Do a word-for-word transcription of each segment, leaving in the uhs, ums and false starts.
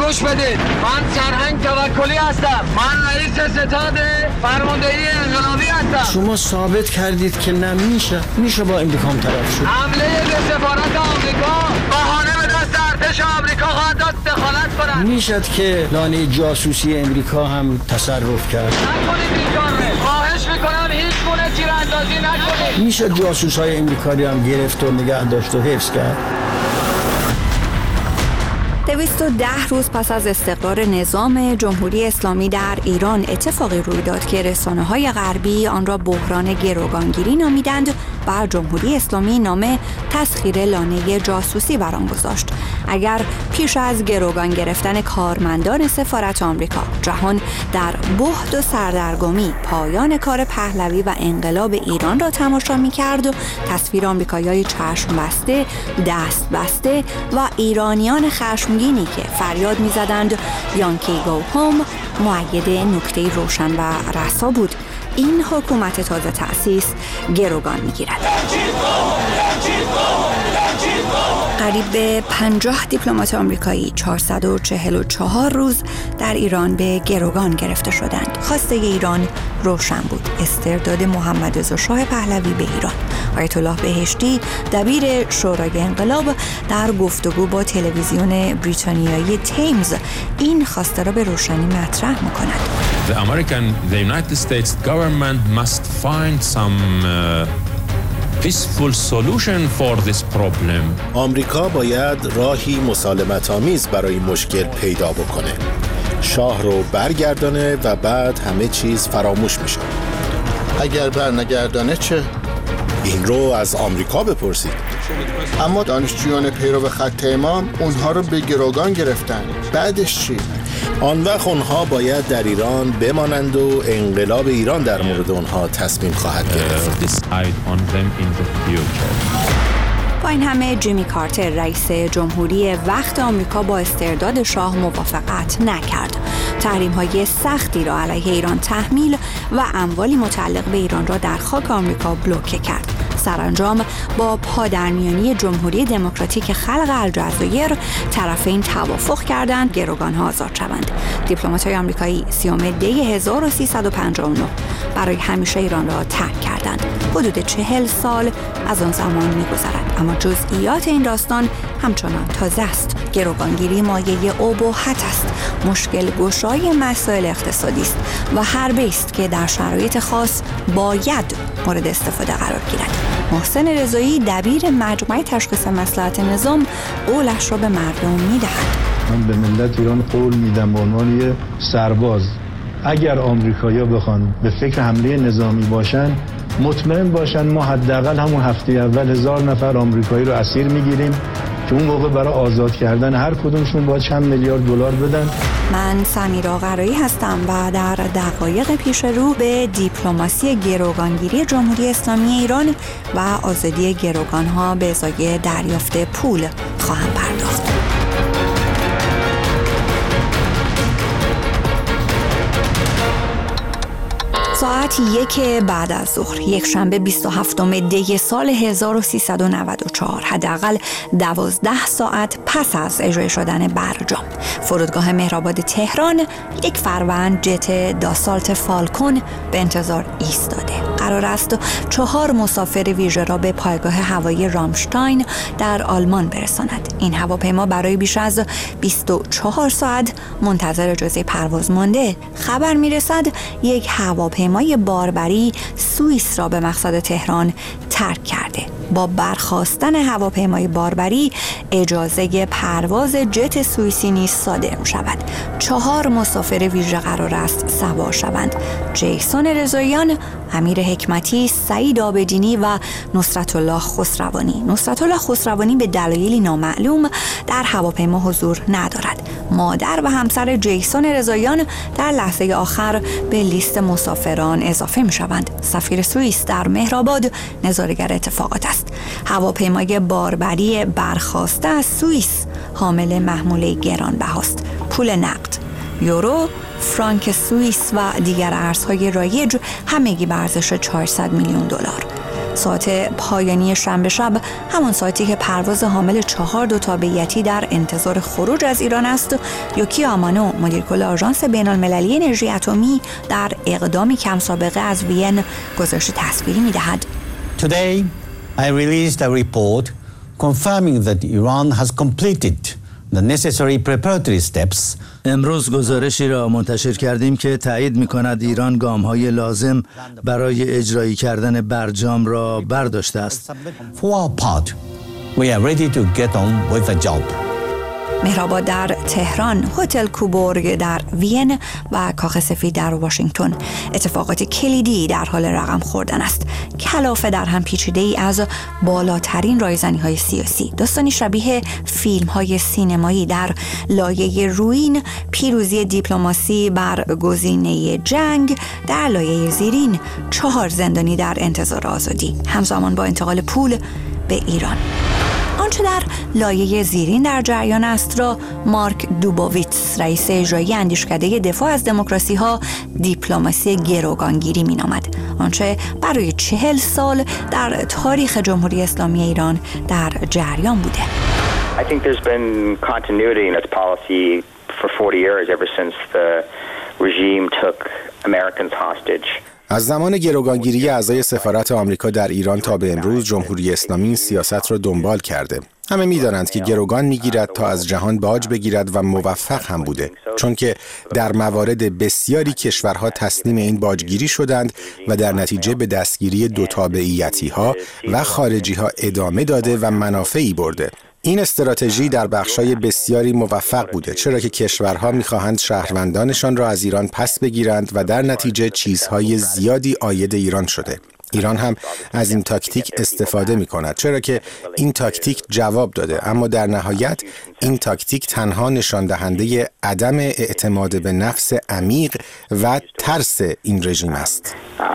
گوش بدید. من سرهنگ توکلی هستم. من رئیس ستاد فرماندهی انقلابی هستم. شما ثابت کردید که نمیشه میشه با امریکا هم طرف شد. حمله به سفارت آمریکا بهانه به دست ارتش آمریکا خواهد داد دخالت کنند. میشد که لانه جاسوسی امریکا هم تصرف کرد. نکنید این کاره. خواهش میکنم هیچ گونه تیراندازی نکنید. میشه جاسوسای امریکایی هم گرفت و نگه داشت و حفظ کرد. دویست و ده روز پس از استقرار نظام جمهوری اسلامی در ایران اتفاقی روی داد که رسانه‌های غربی آن را بحران گروگانگیری نامیدند و جمهوری اسلامی نام تسخیر لانه جاسوسی بر آن گذاشت. اگر پیش از گروگان گرفتن کارمندان سفارت آمریکا جهان در بهت و سردرگمی پایان کار پهلوی و انقلاب ایران را تماشا می‌کرد و تصویر آمریکایی‌های چشم بسته، دست بسته و ایرانیان خشمگینی که فریاد می‌زدند یانکی گو هوم مؤید نکته روشن و رسا بود. این حکومت تازه تأسیس گروگان می‌گیرد. قریب به پنجاه دیپلمات آمریکایی چهارصد و چهل و چهار روز در ایران به گروگان گرفته شدند. خواسته ایران روشن بود: استرداد محمد رضا شاه پهلوی به ایران. آیت الله بهشتی دبیر شورای انقلاب در گفتگو با تلویزیون بریتانیایی تیمز این خواسته را به روشنی مطرح می‌کند. The American, the United States government must find some uh... peaceful solution for this problem. آمریکا باید راهی مسالمت‌آمیز برای مشکل پیدا بکنه. شاه رو برگردانه و بعد همه چیز فراموش میشه. اگر برنگردانه چه؟ این رو از آمریکا بپرسید. اما دانشجویان پیرو خط امام اونها رو به گروگان گرفتن. بعدش چی؟ آن وقت اونها باید در ایران بمانند و انقلاب ایران در مورد اونها تصمیم خواهد گرفت. با این همه جیمی کارتر رئیس جمهوری وقت آمریکا با استرداد شاه موافقت نکرد. تحریم‌های سختی را علیه ایران تحمیل و اموالی متعلق به ایران را در خاک آمریکا بلوکه کرد. سرانجام با پادرمیانی جمهوری دموکراتیک خلق الجزایر طرفین توافق کردند گروگان‌ها آزاد شوند. دیپلمات‌های آمریکایی سیوم دی هزار و سیصد و پنجاه و نه برای همیشه ایران را ترک کردند. حدود چهل سال از آن زمان می‌گذرد، اما جزئیات این داستان همچنان تازه است. گروگانگیری مایه اباحت است، مشکل گشای مسائل اقتصادی است و حربه است که در شرایط خاص باید مورد استفاده قرار گیرد. محسن رضایی دبیر مجمع تشخیص مصلحت نظام قولش را به مردم می‌دهد. من به ملت ایران قول میدم به عنوان یه سرباز اگر آمریکایی‌ها بخوان به فکر حمله نظامی باشن مطمئن باشن ما حداقل همون هفته اول هزار نفر آمریکایی رو اسیر میگیریم که اون موقع برای آزاد کردن هر کدومشون باید چند میلیارد دلار بدن. من سمیرا قرایی هستم و در دقایق پیش رو به دیپلماسی گروگانگیری جمهوری اسلامی ایران و آزادی گروگان‌ها به ازای دریافت پول خواهم پرداخت. ساعت یک بعد از ظهر یک شنبه بیست و هفتم دی سال هزار و سیصد و نود و چهار، حداقل دوازده ساعت پس از اجرای شدن برجام، فرودگاه مهرآباد تهران یک فروند جت داسالت فالکون به انتظار ایستاده. قرار است چهار مسافر ویژه را به پایگاه هوایی رامشتاین در آلمان برساند. این هواپیما برای بیش از بیست و چهار ساعت منتظر اجازه پرواز مانده. خبر میرسد یک هواپیمای باربری سوئیس را به مقصد تهران ترک کرده. با برخاستن هواپیمای باربری اجازه پرواز جت سوئیسی نیز صادر شود. چهار مسافر ویژه قرار است سوار شوند: جیسون رضاییان، امیر حکمتی، سعید آبدینی و نصرت الله خسروانی. نصرت الله خسروانی به دلایلی نامعلوم در هواپیما حضور ندارد. مادر و همسر جیسون رضاییان در لحظه آخر به لیست مسافران اضافه می شوند. سفیر سوئیس در مهرآباد نظاره‌گر اتفاقات است. هواپیمای باربری برخاسته از سوئیس حامل محموله گرانبهاست: پول نقد، یورو، فرانک سوئیس و دیگر ارزهای رایج، همگی به ارزش چهارصد میلیون دلار. ساعت پایانی شنبه شب، همان ساعتی که پرواز حامل چهار دو تابعیتی در انتظار خروج از ایران است، یوکی آمانو، مدیر کل آژانس بین‌المللی انرژی اتمی، در اقدامی کم سابقه از وین گزارش تصویری می‌دهد. Today I released a report confirming that Iran has completed the necessary preparatory steps. امروز گزارشی را منتشر کردیم که تایید می‌کند ایران گام‌های لازم برای اجرایی کردن برجام را برداشته است. For our part, we are ready to get on with the job. مهرآباد در تهران، هتل کوبورگ در وین و کاخ سفید در واشنگتن اتفاقات کلیدی در حال رقم خوردن است. کلافه در هم پیچیده ای از بالاترین رایزنی های سیاسی، داستانی شبیه فیلم های سینمایی در لایه رویین، پیروزی دیپلماسی بر گزینه جنگ، در لایه زیرین چهار زندانی در انتظار آزادی، همزمان با انتقال پول به ایران. آنچه در لایه زیرین در جریان است را مارک دوبوویتس، رئیس اجرایی اندیشکده دفاع از دموکراسی ها، دیپلماسی گروگانگیری می نامد. آنچه برای چهل سال در تاریخ جمهوری اسلامی ایران در جریان بوده. I think there's been continuity in its policy for forty years ever since the regime took Americans hostage. از زمان گروگانگیری اعضای سفارت آمریکا در ایران تا به امروز جمهوری اسلامی این سیاست را دنبال کرده. همه می‌دانند که گروگان می‌گیرد تا از جهان باج بگیرد و موفق هم بوده، چون که در موارد بسیاری کشورها تسلیم این باجگیری شدند و در نتیجه به دستگیری دو تابعیتی‌ها و خارجی‌ها ادامه داده و منافعی برده. این استراتژی در بخشای بسیاری موفق بوده، چرا که کشورها می‌خواهند شهروندانشان را از ایران پس بگیرند و در نتیجه چیزهای زیادی عاید ایران شده. ایران هم از این تاکتیک استفاده می‌کند، چرا که این تاکتیک جواب داده، اما در نهایت این تاکتیک تنها نشان دهنده عدم اعتماد به نفس عمیق و ترس این رژیم است.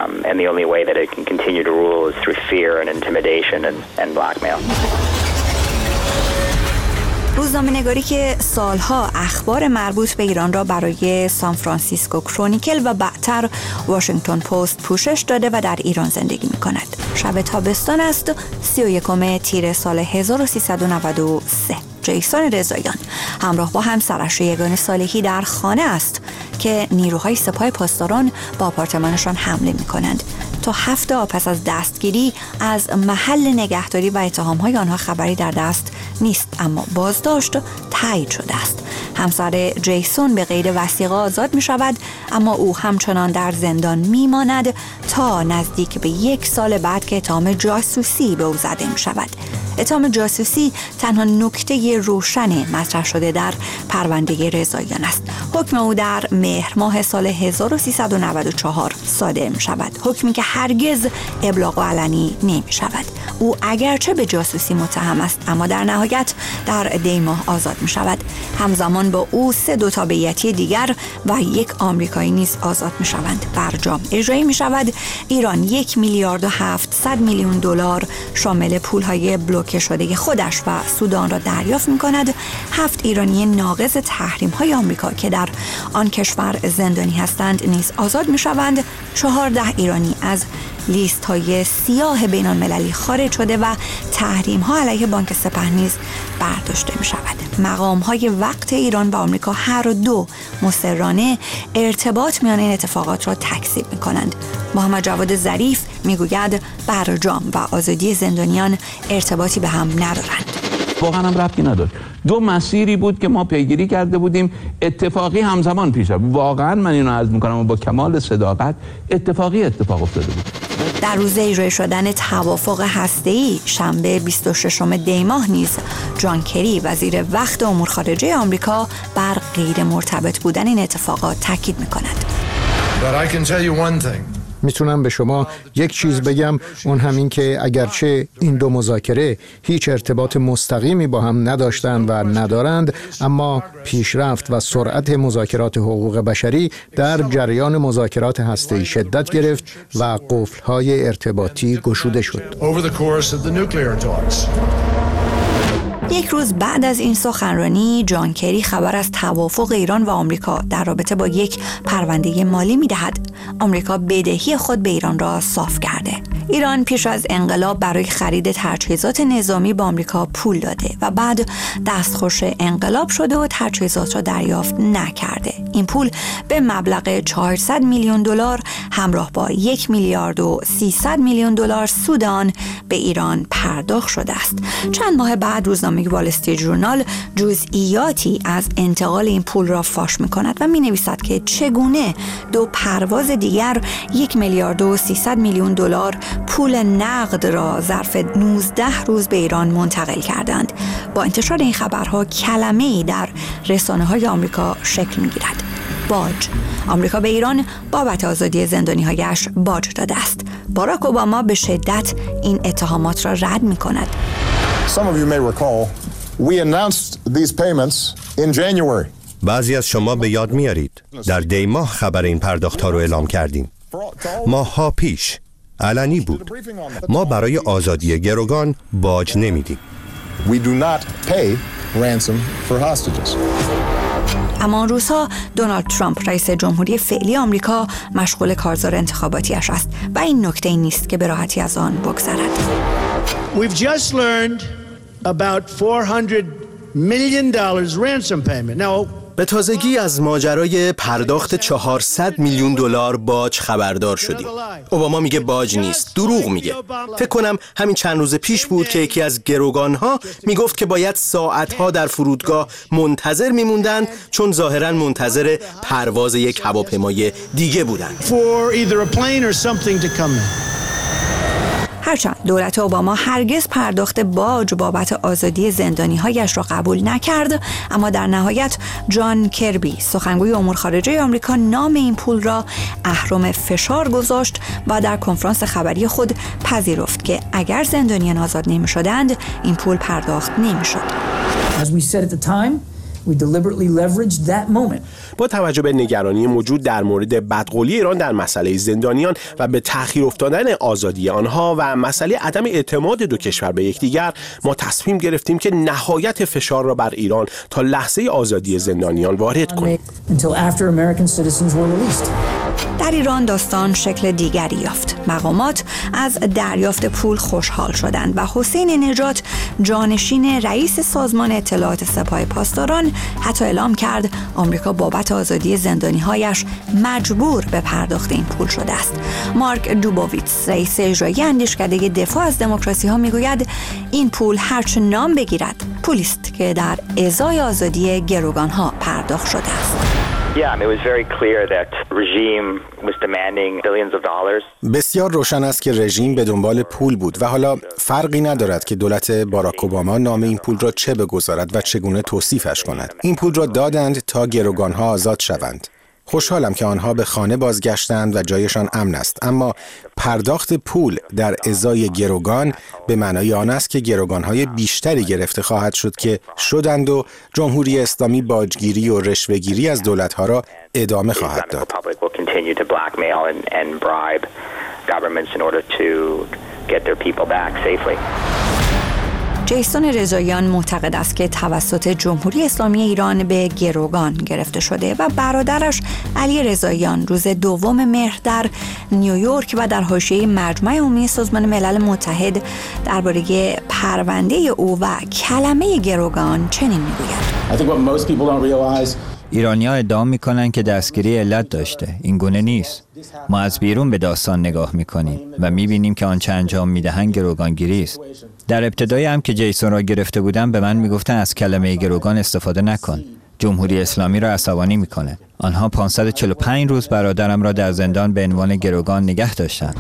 روزنامه‌نگاری که سالها اخبار مربوط به ایران را برای سان فرانسیسکو کرونیکل و بعدتر واشنگتن پست پوشش داده و در ایران زندگی می‌کند. شب تابستان است، سی و یکم تیر سال هزار و سیصد و نود و سه. جیسون رضاییان همراه با همسرش یگانه صالحی در خانه است که نیروهای سپاه پاسداران با آپارتمانشان حمله می‌کنند. تا هفته پس از دستگیری از محل نگهداری و اتهام‌های آنها خبری در دست نیست، اما بازداشت تایید شده است. همسر جیسون به قید وثیقه آزاد می شود، اما او همچنان در زندان می ماند تا نزدیک به یک سال بعد که اتهام جاسوسی به او زده می شود. اتهام جاسوسی تنها نکته روشن مطرح شده در پرونده رضاییان است. حکم او در مهر ماه سال هزار و سیصد و نود و چهار صادر می شود، حکمی که هرگز ابلاغ علنی نمی شود. او اگرچه به جاسوسی متهم است، اما در نهایت در دی ماه آزاد می شود. همزمان با او سه دو تابعیتی دیگر و یک آمریکایی نیز آزاد می شوند. برجام اجرایی می شود. ایران یک میلیارد و هفتصد میلیون دلار شامل پولهای بلوکه شده خودش و سودان را دریافت می کند. هفت ایرانی ناقض تحریم های آمریکا که در آن کشور زندانی هستند نیز آزاد می شوند. چهارده ایرانی از لیست های سیاه بین المللی خارج شده و تحریم ها علیه بانک سپه نیز برداشته می شود. مقام های وقت ایران و آمریکا هر دو مصرانه ارتباط میان این اتفاقات را تکذیب می کنند. محمد جواد ظریف می گوید برجام و آزادی زندانیان ارتباطی به هم ندارند. واقعا هم ربطی نداشت. دو مسیری بود که ما پیگیری کرده بودیم، اتفاقی همزمان پیش رفت. واقعا من اینو عرض میکنم و با کمال صداقت اتفاقی اتفاق افتاده بود. در روز اجرای شدن توافق هسته‌ای شنبه بیست و ششم دی ماه نیز جان کری وزیر وقت امور خارجه آمریکا بر غیر مرتبط بودن این اتفاقات تاکید میکند. میتونم به شما یک چیز بگم، اون همین که اگرچه این دو مذاکره هیچ ارتباط مستقیمی با هم نداشتند و ندارند، اما پیشرفت و سرعت مذاکرات حقوق بشری در جریان مذاکرات هسته‌ای شدت گرفت و قفل‌های ارتباطی گشوده شد. یک روز بعد از این سخنرانی جان کری خبر از توافق ایران و آمریکا در رابطه با یک پرونده مالی می‌دهد. آمریکا بدهی خود به ایران را صاف کرده. ایران پیش از انقلاب برای خرید تجهیزات نظامی به آمریکا پول داده و بعد دستخوش انقلاب شده و تجهیزات را دریافت نکرده. این پول به مبلغ چهارصد میلیون دلار همراه با یک میلیارد و سیصد میلیون دلار سود آن به ایران پرداخت شده است. چند ماه بعد روزنامه وال استریت ژورنال جزئیاتی از انتقال این پول را فاش می‌کند و می‌نویسد که چگونه دو پرواز دیگر یک میلیارد و سیصد میلیون دلار پول نقد را ظرف نوزده روز به ایران منتقل کردند. با انتشار این خبرها کلمه‌ای در رسانه‌های آمریکا شکل می‌گیرد: باج. آمریکا به ایران بابت آزادی زندانی‌هایش باج داده است. باراک اوباما به شدت این اتهامات را رد می‌کند. Some of you may recall we announced these payments in January. بعضی از شما به یاد میارید در دی ماه خبر این پرداخت‌ها رو اعلام کردیم. ماه‌ها پیش علنی بود. ما برای آزادی گروگان باج نمیدیم. We do not pay ransom for hostages. اما آن روزها دونالد ترامپ رئیس جمهوری فعلی آمریکا مشغول کارزار انتخاباتیش است و این نکته ای نیست که به راحتی از آن بگذرد. We've just learned about four hundred million dollars ransom payment. Now به تازگی از ماجرای پرداخت چهارصد میلیون دلار باج خبردار شدیم. اوباما میگه باج نیست، دروغ میگه. فکر کنم همین چند روز پیش بود که یکی از گروگانها میگفت که باید ساعتها در فرودگاه منتظر میموندن چون ظاهراً منتظر پرواز یک هواپیمای دیگه بودن. هرچند دولت اوباما هرگز پرداخت باج بابت آزادی زندانی‌هایش را قبول نکرد، اما در نهایت جان کربی سخنگوی امور خارجه آمریکا نام این پول را اهرم فشار گذاشت و در کنفرانس خبری خود پذیرفت که اگر زندانیان آزاد نمی‌شدند این پول پرداخت نمی‌شد. As we said at the time, we deliberately leveraged that moment. با توجه به نگرانی موجود در مورد بدقولی ایران در مسئله زندانیان و به تأخیر افتادن آزادی آنها و مسئله عدم اعتماد دو کشور به یکدیگر، ما تصمیم گرفتیم که نهایت فشار را بر ایران تا لحظه آزادی زندانیان وارد کنیم. در ایران داستان شکل دیگری یافت. مقامات از دریافت پول خوشحال شدند و حسین نجات جانشین رئیس سازمان اطلاعات سپاه پاسداران حتی اعلام کرد آمریکا بابت آزادی زندانی‌هایش مجبور به پرداخت این پول شده است. مارک دوبوویتس رئیس اجرایی اندیشکده دفاع از دموکراسی ها میگوید این پول هرچه نام بگیرد پولی است که در ازای آزادی گروگان‌ها پرداخت شده است. بسیار روشن است که رژیم به دنبال پول بود و حالا فرقی ندارد که دولت باراک اوباما نام این پول را چه بگذارد و چگونه توصیفش کند. این پول را دادند تا گروگانها آزاد شوند. خوشحالم که آنها به خانه بازگشتند و جایشان امن است، اما پرداخت پول در ازای گروگان به معنای آن است که گروگانهای بیشتری گرفته خواهد شد که شدند و جمهوری اسلامی باجگیری و رشوه‌گیری از دولت‌ها را ادامه خواهد داد. جیسون رضاییان معتقد است که توسط جمهوری اسلامی ایران به گروگان گرفته شده و برادرش علی رضاییان روز دوم مهر در نیویورک و در حاشیه مجمع عمومی سازمان ملل متحد درباره پرونده او و کلمه گروگان چنین میگوید: ایرانی‌ها ادعا می‌کنند که دستگیری علت داشته. این گونه نیست. ما از بیرون به داستان نگاه می‌کنیم و می‌بینیم که آنچه انجام می‌دهند گروگانگیری است. در ابتدای هم که جیسون را گرفته بودم به من می‌گفتند از کلمه گروگان استفاده نکن. جمهوری اسلامی را عصبانی می‌کنه. آنها پانصد و چهل و پنج روز برادرم را در زندان به عنوان گروگان نگه داشتند.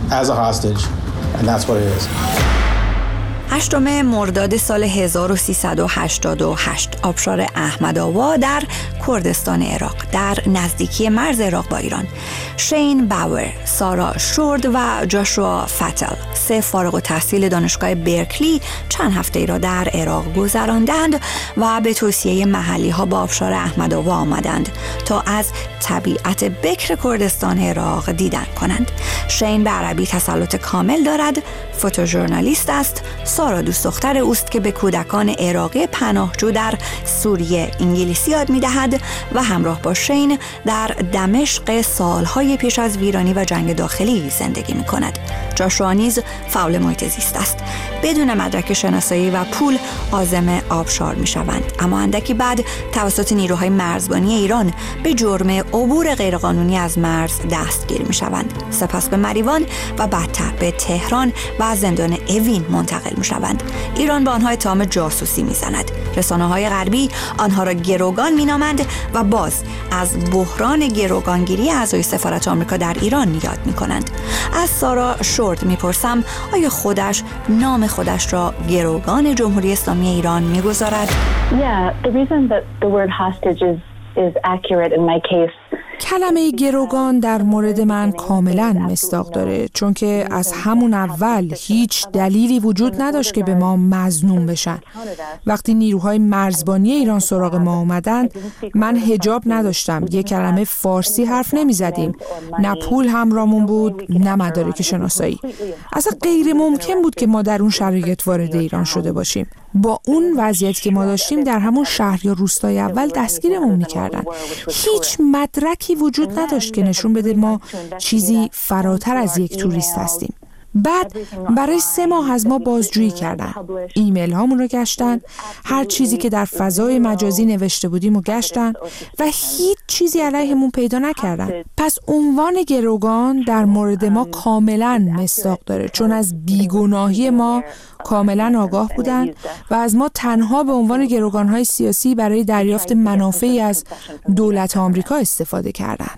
هشتم مرداد سال هزار و سیصد و هشتاد و هشت آبشار احمدآباد در کردستان عراق در نزدیکی مرز عراق با ایران، شین باور، سارا شورد و جاشوا فتل، سه فارغ التحصیل دانشگاه برکلی چند هفته ای را در عراق گذراندند و به توصیه محلی ها با آبشار احمدآباد آمدند تا از طبیعت بکر کردستان عراق دیدن کنند. شین به عربی تسلط کامل دارد، فوتوژورنالیست است. سارا دوست دختر اوست که به کودکان عراقی پناهجو در سوریه انگلیسی یاد می‌دهد و همراه با شین در دمشق سالهای پیش از ویرانی و جنگ داخلی زندگی می‌کند. جاشوا نیز فعال محیط زیست است. بدون مدرک شناسایی و پول عازم آبشار می‌شوند، اما اندکی بعد توسط نیروهای مرزبانی ایران به جرم عبور غیرقانونی از مرز دستگیر می‌شوند. سپس به مریوان و بعدتر به تهران و زندان اوین منتقل می‌شوند. ایران با آنها اتهام جاسوسی می‌زند. رسانه‌های غربی آنها را گروگان می‌نامند و باز از بحران گروگانگیری اعضای سفارت آمریکا در ایران یاد می‌کنند. از سارا شورد می‌پرسم آیا خودش نام خودش را گروگان جمهوری اسلامی ایران می‌گذارد؟ Yeah, the reason that the word hostage is is accurate in my case. کلمه گروگان در مورد من کاملا مصداق داره، چون که از همون اول هیچ دلیلی وجود نداشت که به ما مظنون بشن. وقتی نیروهای مرزبانی ایران سراغ ما اومدن، من حجاب نداشتم، یک کلمه فارسی حرف نمی زدیم، نه پول همراهمون بود نه مدارک شناسایی. اصلا غیر ممکن بود که ما در اون شرایط وارد ایران شده باشیم. با اون وضعیتی که ما داشتیم در همون شهر یا روستای اول دستگیرمون میکردن. هیچ مدرکی وجود نداشت که نشون بده ما چیزی فراتر از یک توریست هستیم. بعد برای سه ماه از ما بازجویی کردن. ایمیل هامون رو گشتن، هر چیزی که در فضای مجازی نوشته بودیم رو گشتن و هیچ چیزی علیهمون پیدا نکردن. پس عنوان گروگان در مورد ما کاملا مصداق داره، چون از بیگناهی ما کاملا آگاه بودن و از ما تنها به عنوان گروگان‌های سیاسی برای دریافت منافعی از دولت آمریکا استفاده کردند.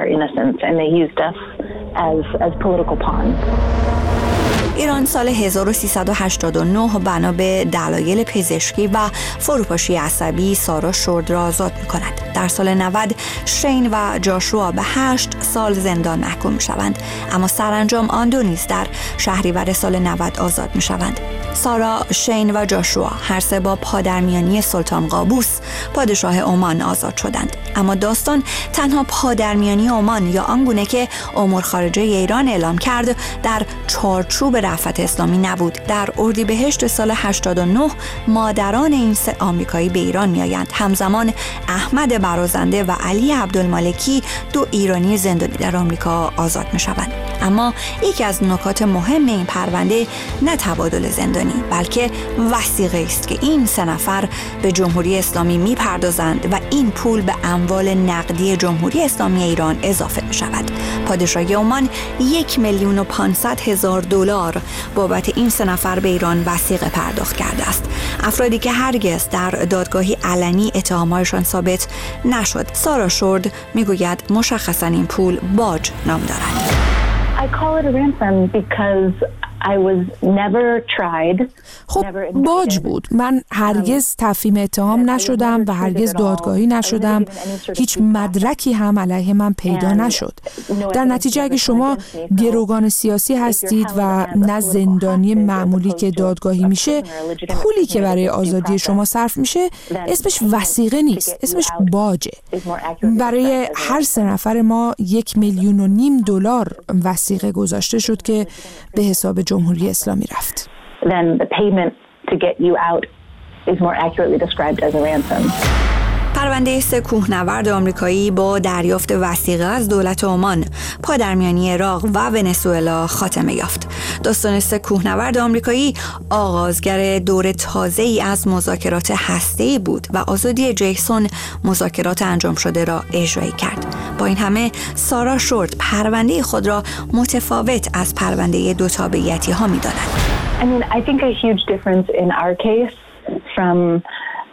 ایران سال هزار و سیصد و هشتاد و نه بنا به دلایل پزشکی و فروپاشی عصبی سارا شورد را آزاد می‌کند. در سال نود شین و جاشوا به هشت سال زندان محکوم می‌شوند، اما سرانجام آن دو نیز در شهریور سال نود آزاد می‌شوند. سارا، شین و جاشوا هر سه با پادرمیانی سلطان قابوس پادشاه عمان آزاد شدند. اما داستان تنها پادرمیانی عمان یا آنگونه که امور خارجه ایران اعلام کرد در چارچوب رأفت اسلامی نبود. در اردیبهشت سال هشتاد و نه مادران این سه آمریکایی به ایران میآیند. همزمان احمد برازنده و علی عبدالمالکی دو ایرانی زندانی در آمریکا آزاد میشوند. اما یکی از نکات مهم این پرونده نه تبادل زندانی، بلکه وثیقه است که این سه نفر به جمهوری اسلامی میپردازند و این پول به اموال نقدی جمهوری اسلامی ایران اضافه می شود. پادشاهی عمان یک میلیون و پانصد هزار دلار بابت این سه نفر به ایران وثیقه پرداخت کرده است. افرادی که هرگز در دادگاهی علنی اتهامهایشان ثابت نشد. سارا شورد میگوید مشخصاً این پول باج نام دارد. I call it a ransom because I was never tried. خب باج بود. من هرگز تفهیم اتهام نشدم و هرگز دادگاهی نشدم. هیچ مدرکی هم علیه من پیدا نشد. در نتیجه اگه شما گروگان سیاسی هستید و نه زندانی معمولی که دادگاهی میشه، پولی که برای آزادی شما صرف میشه اسمش وثیقه نیست، اسمش باجه. برای هر سه نفر ما یک میلیون و نیم دلار وثیقه گذاشته شد که به حساب جمهوری اسلامی رفت. Then the payment to get you out is more accurately described as a ransom. پرونده سه کوهنورد آمریکایی با دریافت وثیقه از دولت عمان، پادرمیانی عراق و ونزوئلا خاتمه یافت. داستان سه کوهنورد آمریکایی آغازگر دور تازه‌ای از مذاکرات هسته‌ای بود و آزادی جیسون مذاکرات انجام شده را اجرایی کرد. با این همه سارا شورد پرونده خود را متفاوت از پرونده دو تابعیتی ها می‌داند. I mean, I think a huge difference in our case from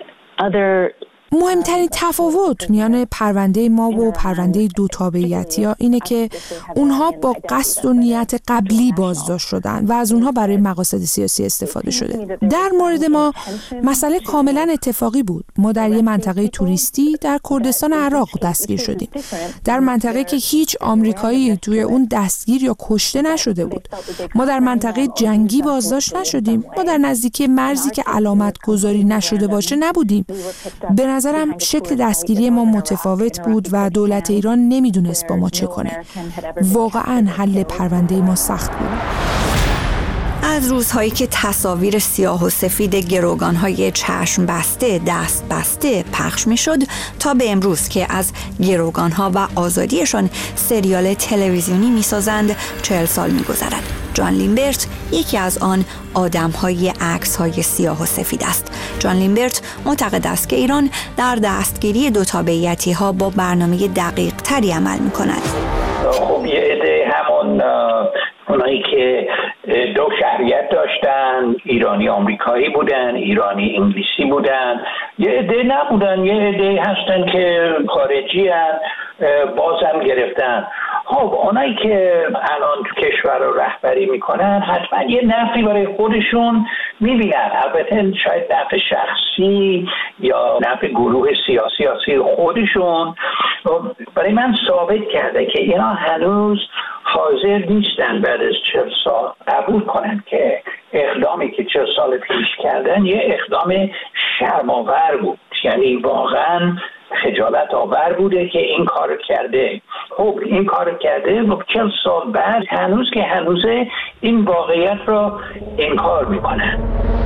other مهمترین تفاوت میان پرونده ما و پرونده دو تابعیتی‌ها اینه که اونها با قصد و نیت قبلی بازداشت شدن و از اونها برای مقاصد سیاسی استفاده شده. در مورد ما مسئله کاملا اتفاقی بود. ما در یه منطقه توریستی در کردستان عراق دستگیر شدیم. در منطقه که هیچ آمریکایی توی اون دستگیر یا کشته نشده بود. ما در منطقه جنگی بازداشت نشدیم. ما در نزدیکی مرزی که علامت گذاری نشده باشه نبودیم. به نظرم شکل دستگیری ما متفاوت بود و دولت ایران نمیدونست با ما چه کنه. واقعاً حل پرونده ما سخت بود. از روزهایی که تصاویر سیاه و سفید گروگان‌های چشم بسته، دست بسته پخش می‌شد تا به امروز که از گروگان‌ها و آزادیشان سریال تلویزیونی می‌سازند چهل سال می‌گذرد. جان لیمبرت یکی از آن آدم‌های عکس‌های سیاه و سفید است. جان لیمبرت معتقد است که ایران در دستگیری دو تابعیتی‌ها با برنامه دقیق‌تری عمل می‌کند. خب یه عده همون اونایی که دو شهریت داشتن، ایرانی آمریکایی بودن، ایرانی انگلیسی بودن، یه عده نبودن، یه عده هستن که خارجی هستن بازم گرفتن. خب اونایی که الان تو کشور رو رهبری میکنن حتما یه نفعی برای خودشون میبینن، البته شاید نفع شخصی یا نفع گروه سیاسی خودشون. برای من ثابت کرده که اینا هنوز حاضر نیستن بعد از چهل سال قبول کنن که اقدامی که چهل سال پیش کردن یه اقدام شرم‌آور بود، یعنی واقعا خجالت آور بوده که این کار کرده. خب این کار کرده و چهل سال بعد هنوز که هنوزه این واقعیت را انکار میکنن.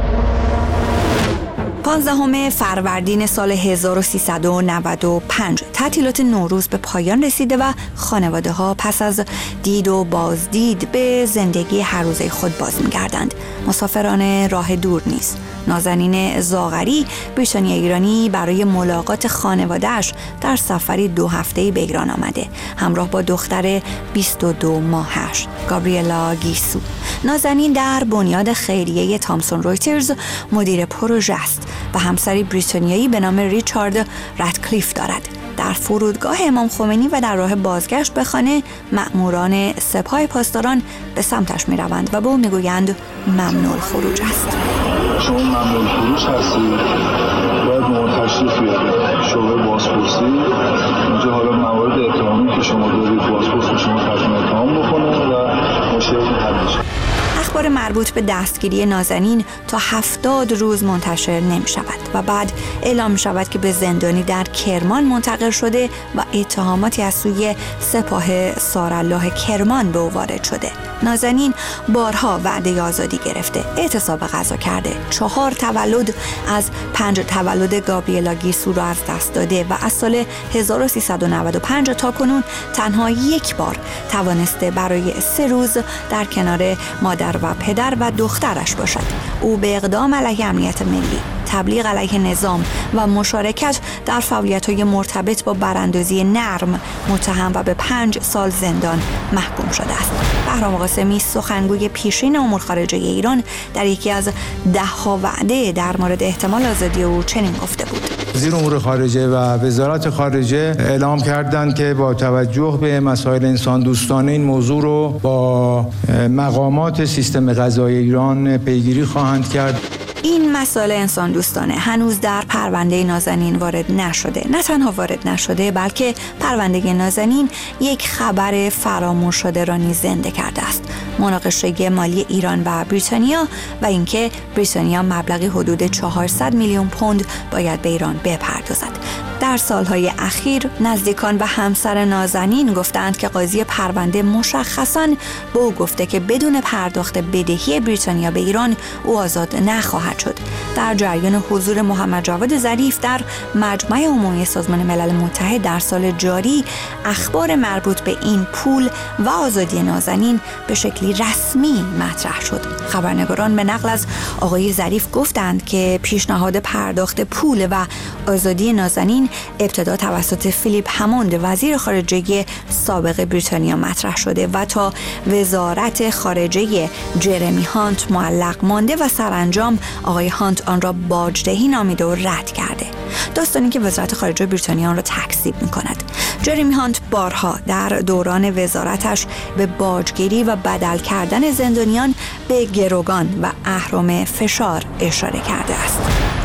پانزدهم فروردین سال هزار و سیصد و نود و پنج تعطیلات نوروز به پایان رسیده و خانواده ها پس از دید و بازدید به زندگی هر روزه خود باز می‌گردند. مسافران راه دور نیست. نازنین زاغری بریتانیای ایرانی برای ملاقات خانواده‌اش در سفری دو هفته‌ای به ایران آمده، همراه با دختر بیست و دو ماهش گابریلا گیسو. نازنین در بنیاد خیریه تامسون رویترز مدیر پروژه است و همسری بریتانیایی به نام ریچارد رادکلیف دارد. در فرودگاه امام خمینی و در راه بازگشت به خانه مأموران سپاه پاسداران به سمتش می روند و به او می گویند ممنوع الخروج است. شما ممنوع الخروج هستید، باید ما تشریف بیارید شعبه بازپرسی. اینجا حالا موارد اتهامی که شما دارید بازپرس به شما تقدیم اتهام بکنه و مشکلتون حل بشه. اخبار مربوط به دستگیری نازنین تا هفتاد روز منتشر نمی شود و بعد اعلام می شود که به زندانی در کرمان منتقل شده و اتهاماتی از سوی سپاه سارالله کرمان به او وارد شده. نازنین بارها وعده آزادی گرفته، اعتصاب غذا کرده، چهار تولد از پنج تولد گابریلا گیسو را از دست داده و از سال هزار و سیصد و نود و پنج تا کنون تنها یک بار توانسته برای سه روز در کنار مادر و پدر و دخترش باشد. او به اقدام علیه امنیت ملی، تبلیغ علیه نظام و مشارکت در فعالیت‌های مرتبط با براندازی نرم متهم و به پنج سال زندان محکوم شده است. بهرام قاسمی سخنگوی پیشین امور خارجه ایران در یکی از ده‌ها وعده در مورد احتمال آزادی او چنین گفته بود: وزیر امور خارجه و وزارت خارجه اعلام کردند که با توجه به مسائل انسان دوستانه این موضوع رو با مقامات سیستم قضایی ایران پیگیری خواهند کرد. این مسائل انسان دوستانه هنوز در پرونده نازنین وارد نشده. نه تنها وارد نشده بلکه پرونده نازنین یک خبر فراموش شده را نیز زنده کرده است. مناقشه مالی ایران و بریتانیا و اینکه بریتانیا مبلغی حدود چهارصد میلیون پوند باید به ایران بپردازد. در سالهای اخیر نزدیکان و همسر نازنین گفتند که قاضی پرونده مشخصاً به او گفته که بدون پرداخت بدهی بریتانیا به ایران او آزاد نخواهد شد. در جریان حضور محمد جواد ظریف در مجمع عمومی سازمان ملل متحد در سال جاری، اخبار مربوط به این پول و آزادی نازنین به شکلی رسمی مطرح شد. خبرنگاران به نقل از آقای ظریف گفتند که پیشنهاد پرداخت پول و آزادی نازنین ابتدا توسط فیلیپ هموند وزیر خارجه سابق بریتانیا مطرح شده و تا وزارت خارجه جرمی هانت معلق مانده و سرانجام آقای هانت آن را باجدهی نامیده و رد کرده. داستانی که وزارت خارجه بریتانیا آن را تکذیب می‌کند. جرمی هانت بارها در دوران وزارتش به باجگیری و بدل کردن زندانیان به گروگان و اهرم فشار اشاره کرده است.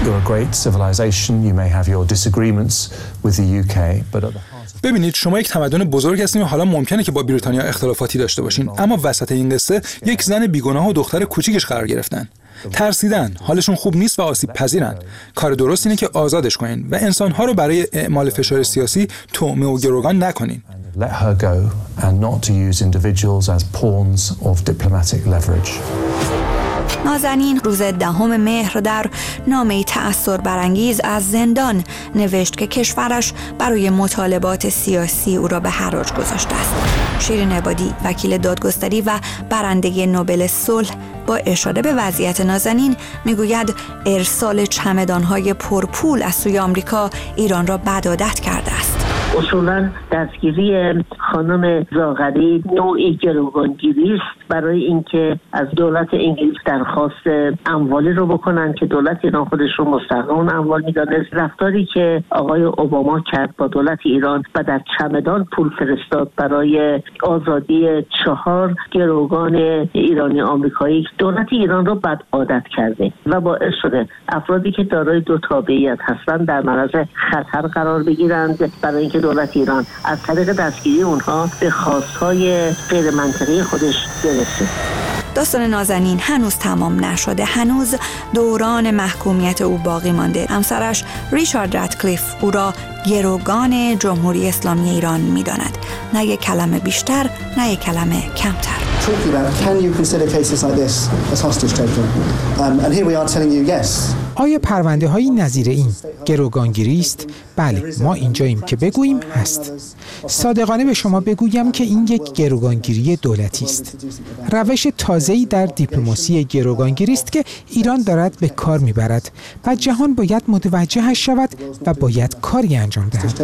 ببینید، شما یک تمدن بزرگ هستین و حالا ممکنه که با بریتانیا اختلافاتی داشته باشین، اما وسط این قصه یک زن بیگناه و دختر کوچیکش قرار گرفتن. ترسیدن، حالشون خوب نیست و آسیب پذیرن. کار درست اینه که آزادش کنین و انسان‌ها رو برای اعمال فشار سیاسی طعمه و گروگان نکنین. Let her go and not to use individuals as pawns of diplomatic leverage. نازنین روز دهم مهر در نامه‌ای تأثیر برانگیز از زندان نوشت که کشورش برای مطالبات سیاسی او را به حراج گذاشته است. شیرین عبادی، وکیل دادگستری و برنده نوبل صلح، با اشاره به وضعیت نازنین میگوید ارسال چمدان‌های پرپول از سوی آمریکا ایران را بدعادت کرده است. اصولا دستگیری خانم زاغری نوعی گروگانگیری است برای اینکه از دولت انگلیس درخواست اموالی رو بکنن که دولت ایران خودش رو مستحق اون اموال میدانست. رفتاری که آقای اوباما کرد با دولت ایران و در چمدان پول فرستاد برای آزادی چهار گروگان ایرانی آمریکایی، دولت ایران رو بد عادت کرده و باعث شده افرادی که دارای دو تابعیت هستند در معرض خطر قرار بگیرند، برای اینکه دولت ایران از طریق دستگیری اونها به خواستهای غیر منطقی خودش برسه. داستان نازنین هنوز تمام نشده. هنوز دوران محکومیت او باقی مانده. همسرش ریچارد رادکلیف او را گروگان جمهوری اسلامی ایران می‌داند. نه یک کلمه بیشتر، نه یک کلمه کمتر. آیا پرونده هایی نظیر این گروگانگیری است؟ بله، ما اینجاییم که بگوییم هست. صادقانه به شما بگویم که این یک گروگانگیری دولتی است. روش تازه‌ای در دیپلماسی گروگانگیری است که ایران دارد به کار میبرد و جهان باید متوجهش شود و باید کاری انجام دهد.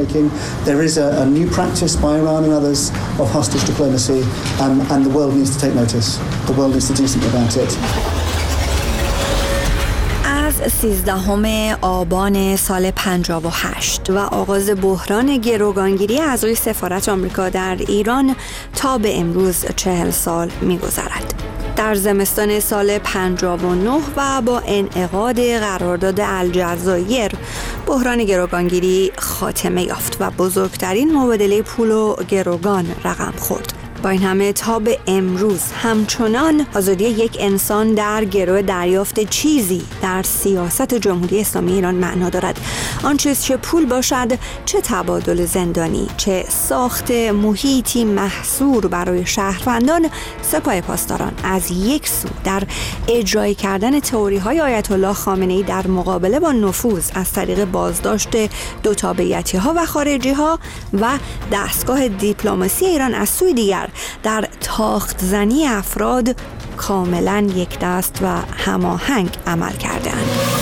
از سیزدهم آبان سال پنجاه و هشت و آغاز بحران گروگانگیری از روی سفارت آمریکا در ایران تا به امروز چهل سال می‌گذرد. در زمستان سال پنجاه و نه و با انعقاد قرارداد الجزایر بحران گروگانگیری خاتمه یافت و بزرگترین مبادله پول و گروگان رقم خورد. با این همه تا به امروز همچنان آزادی یک انسان در گرو دریافت چیزی در سیاست جمهوری اسلامی ایران معنا دارد. آن چیز چه پول باشد، چه تبادل زندانی، چه ساخت محیطی محصور برای شهروندان، سپاه پاسداران از یک سو در اجرای کردن تئوری‌های آیت الله خامنه‌ای در مقابله با نفوذ از طریق بازداشت دو تابعیتی‌ها و خارجی‌ها و دستگاه دیپلماسی ایران از سوی دیگر در تاخت زنی افراد کاملا یک دست و هماهنگ عمل کرده‌اند.